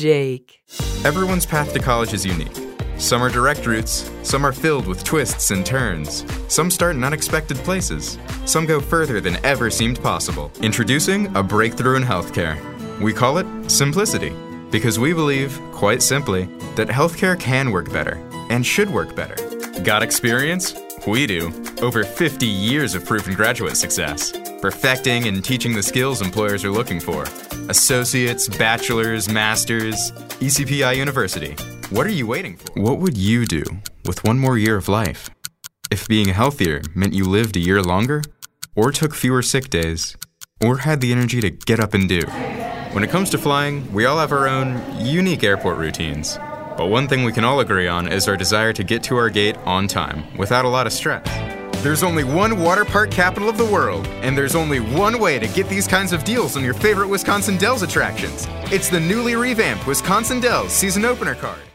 Jake. Everyone's path to college is unique. Some are direct routes, some are filled with twists and turns. Some start in unexpected places. Some go further than ever seemed possible. Introducing a breakthrough in healthcare. We call it Simplicity, because we believe, quite simply, that healthcare can work better and should work better. Got experience? We do. Over 50 years of proven graduate success. Perfecting and teaching the skills employers are looking for. Associates, bachelors, masters, ECPI University. What are you waiting for? What would you do with one more year of life? If being healthier meant you lived a year longer, or took fewer sick days, or had the energy to get up and do? When it comes to flying, we all have our own unique airport routines. But one thing we can all agree on is our desire to get to our gate on time, without a lot of stress. There's only one water park capital of the world, and there's only one way to get these kinds of deals on your favorite Wisconsin Dells attractions. It's the newly revamped Wisconsin Dells Season Opener Card.